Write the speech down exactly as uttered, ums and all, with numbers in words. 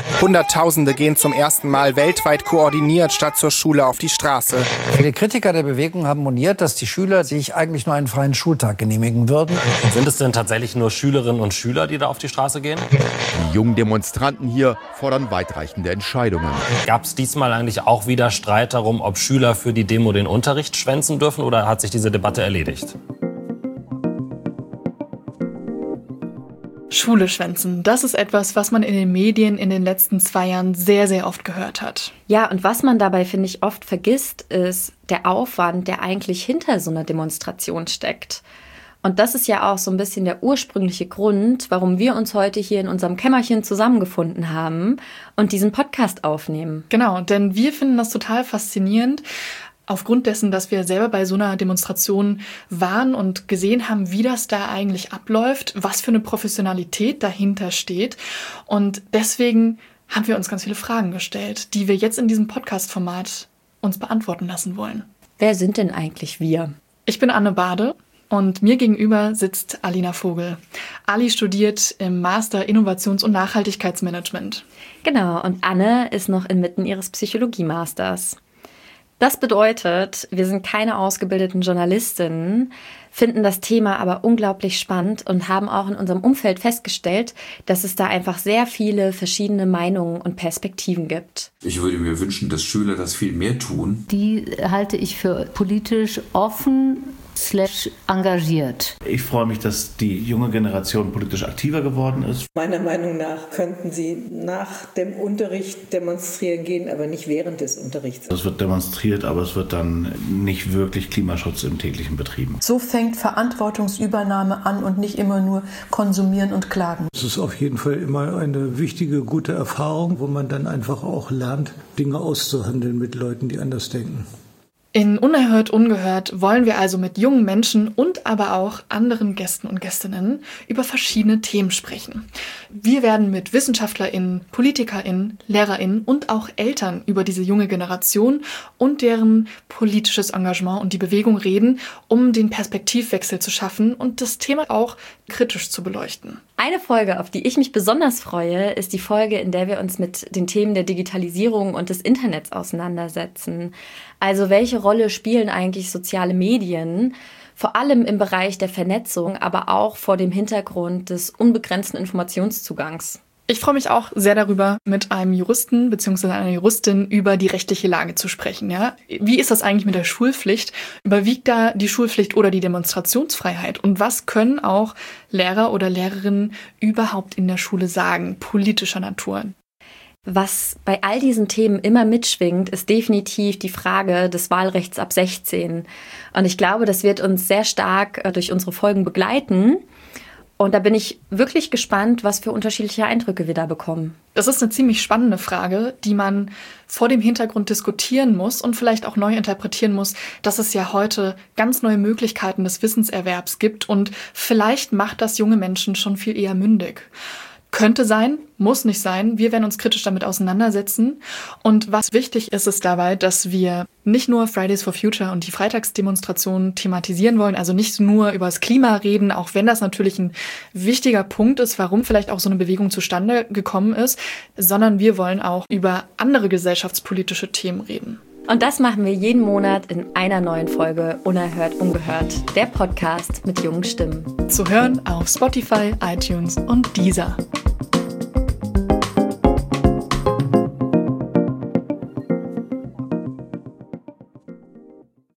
Hunderttausende gehen zum ersten Mal weltweit koordiniert statt zur Schule auf die Straße. Viele Kritiker der Bewegung haben moniert, dass die Schüler sich eigentlich nur einen freien Schultag genehmigen würden. Sind es denn tatsächlich nur Schülerinnen und Schüler, die da auf die Straße gehen? Die jungen Demonstranten hier fordern weitreichende Entscheidungen. Gab es diesmal eigentlich auch wieder Streit darum, ob Schüler für die Demo den Unterricht schwänzen dürfen, oder hat sich diese Debatte erledigt? Schule schwänzen, das ist etwas, was man in den Medien in den letzten zwei Jahren sehr, sehr oft gehört hat. Ja, und was man dabei, finde ich, oft vergisst, ist der Aufwand, der eigentlich hinter so einer Demonstration steckt. Und das ist ja auch so ein bisschen der ursprüngliche Grund, warum wir uns heute hier in unserem Kämmerchen zusammengefunden haben und diesen Podcast aufnehmen. Genau, denn wir finden das total faszinierend, aufgrund dessen, dass wir selber bei so einer Demonstration waren und gesehen haben, wie das da eigentlich abläuft, was für eine Professionalität dahinter steht. Und deswegen haben wir uns ganz viele Fragen gestellt, die wir jetzt in diesem Podcast-Format uns beantworten lassen wollen. Wer sind denn eigentlich wir? Ich bin Anne Bade und mir gegenüber sitzt Alina Vogel. Ali studiert im Master Innovations- und Nachhaltigkeitsmanagement. Genau, und Anne ist noch inmitten ihres Psychologie-Masters. Das bedeutet, wir sind keine ausgebildeten Journalistinnen, finden das Thema aber unglaublich spannend und haben auch in unserem Umfeld festgestellt, dass es da einfach sehr viele verschiedene Meinungen und Perspektiven gibt. Ich würde mir wünschen, dass Schüler das viel mehr tun. Die halte ich für politisch offen slash engagiert. Ich freue mich, dass die junge Generation politisch aktiver geworden ist. Meiner Meinung nach könnten sie nach dem Unterricht demonstrieren gehen, aber nicht während des Unterrichts. Es wird demonstriert, aber es wird dann nicht wirklich Klimaschutz im täglichen betrieben. So fängt Verantwortungsübernahme an und nicht immer nur konsumieren und klagen. Es ist auf jeden Fall immer eine wichtige, gute Erfahrung, wo man dann einfach auch lernt, Dinge auszuhandeln mit Leuten, die anders denken. In Unerhört Ungehört wollen wir also mit jungen Menschen und aber auch anderen Gästen und Gästinnen über verschiedene Themen sprechen. Wir werden mit WissenschaftlerInnen, PolitikerInnen, LehrerInnen und auch Eltern über diese junge Generation und deren politisches Engagement und die Bewegung reden, um den Perspektivwechsel zu schaffen und das Thema auch kritisch zu beleuchten. Eine Folge, auf die ich mich besonders freue, ist die Folge, in der wir uns mit den Themen der Digitalisierung und des Internets auseinandersetzen. Also welche Rolle spielen eigentlich soziale Medien, vor allem im Bereich der Vernetzung, aber auch vor dem Hintergrund des unbegrenzten Informationszugangs? Ich freue mich auch sehr darüber, mit einem Juristen bzw. einer Juristin über die rechtliche Lage zu sprechen. Ja? Wie ist das eigentlich mit der Schulpflicht? Überwiegt da die Schulpflicht oder die Demonstrationsfreiheit? Und was können auch Lehrer oder Lehrerinnen überhaupt in der Schule sagen, politischer Natur? Was bei all diesen Themen immer mitschwingt, ist definitiv die Frage des Wahlrechts ab sechzehn. Und ich glaube, das wird uns sehr stark durch unsere Folgen begleiten. Und da bin ich wirklich gespannt, was für unterschiedliche Eindrücke wir da bekommen. Das ist eine ziemlich spannende Frage, die man vor dem Hintergrund diskutieren muss und vielleicht auch neu interpretieren muss, dass es ja heute ganz neue Möglichkeiten des Wissenserwerbs gibt und vielleicht macht das junge Menschen schon viel eher mündig. Könnte sein, muss nicht sein. Wir werden uns kritisch damit auseinandersetzen. Und was wichtig ist, ist dabei, dass wir nicht nur Fridays for Future und die Freitagsdemonstrationen thematisieren wollen, also nicht nur über das Klima reden, auch wenn das natürlich ein wichtiger Punkt ist, warum vielleicht auch so eine Bewegung zustande gekommen ist, sondern wir wollen auch über andere gesellschaftspolitische Themen reden. Und das machen wir jeden Monat in einer neuen Folge Unerhört Ungehört, der Podcast mit jungen Stimmen. Zu hören auf Spotify, iTunes und Deezer.